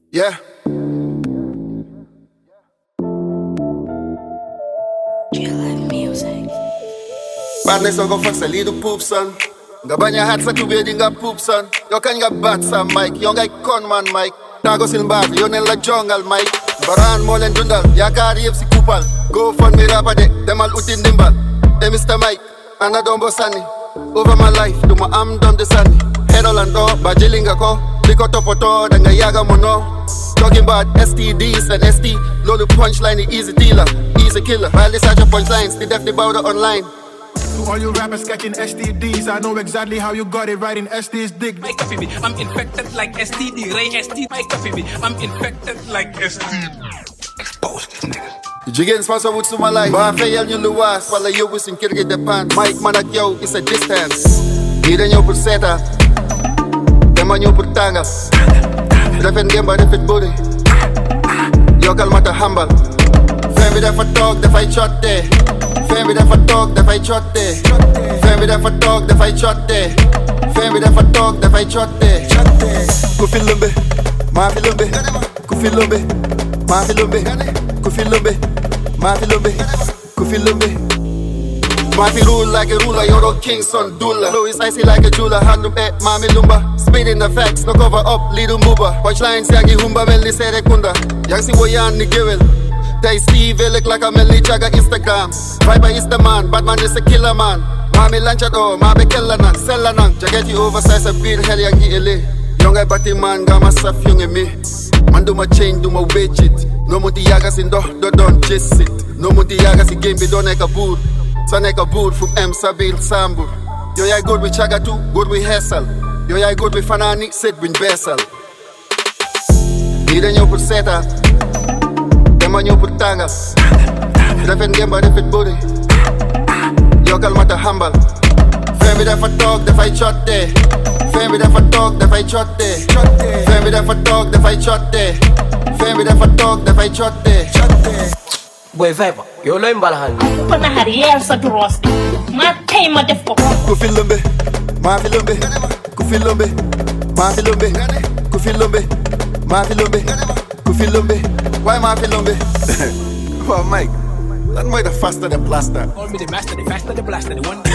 Yeah. Badness ook van zijn lieden poep son. Gabanya hat sa tube dinga poep son. Yo kan ga bat sa Mike, yo ngay con man Mike. Tago sin bad, yo nen la jungle Mike. Baran molen dundal, ya kari yep si kupal. Go fund me rapa de, demal utin dimbal. Hey Mr. Mike, ana dombo sani. Over my life, do my am dom de sani. Hedolando, bajilinga ko. Liko topoto, danga yaga mono. Talking about STDs and ST. Low the punchline, the easy dealer, easy killer. While they search your punchlines, they definitely bow the online. To all you rappers catching STDs, I know exactly how you got it right in ST's dick. My copy me, I'm infected like STD. Ray ST, my copy me, I'm infected like STD. Expose this nigga. Jigen sponsor with my life. Ba fail you luwas, wala yo wisin kirge de pan. Mike manak yo is a distance. Hiden yo purseta, teman yo purtanga. Refen game by the fit booty. Yo kalmata humble. Fem with for talk, the fight shot there. Fem with for talk, the fight shot there. Fem with for talk, the fight shot there. Fem with for talk, the fight shot there. Kufi lumbe, mafi lumbe. Kufi lumbe, mafi lumbe. Kufi lumbe, mafi lumbe. Kufi lumbe. Mafi rule like a ruler, you're a king's son, doula. Louis icy like a jeweler, handum mami lumba. Speeding the facts, no cover up, little muba. Punchlines yagi humba, melli sere kunda. Yang si woyan ni gewel. Tay Steve, look like a melli chaga Instagram. Viper is the man, Batman is a killer man. Mami lancha do, mami kella nan, sella nan. Jageti oversize a beat, hell yangi ele. Young I bati man, gama saf young me. Man do my chain, do my wage it. No muti yaga sin do don't chase it. No muti yaga si game, be don't like a boot. Son like a boot from M. Sabil Sambur. Yo, yeah, good with Chaga too, good with Hessel. Yo, yeah, good with Fanani, sit with Bessel. Hiden yo purseta, teman yo purtanga. Refen game by the fit booty. Yo, kalmata humble. Fem with for talk, the fight shot there. Fem with for talk, the fight shot there. Fem with for talk, the fight shot there. Fem with for talk, the fight shot there. Boy Viper, yo lo imbalahan. Pana hariel sa duros. Matay mo def ko. Kufi lumbe, mafi lumbe. Kufi lumbe, mafi lumbe. Kufi lumbe, mafi lumbe. Kufi lumbe. Why mafi lumbe? Oh Mike, that might the faster than plaster. Call me the master, the faster, the blaster, the one.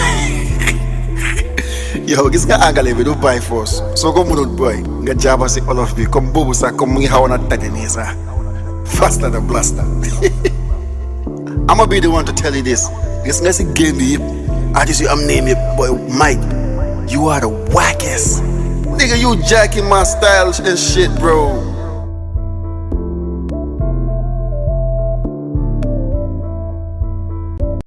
Yo, gis nga angale we do by force. So go munut boy, nga jaba si all of me. Come bobu sa come ngi hawana tadenesa. Faster than blaster. I'ma be the one to tell you this. This next game you I just I'm naming it boy Mike. You are the wackest. Nigga, you jacking my style and shit, bro.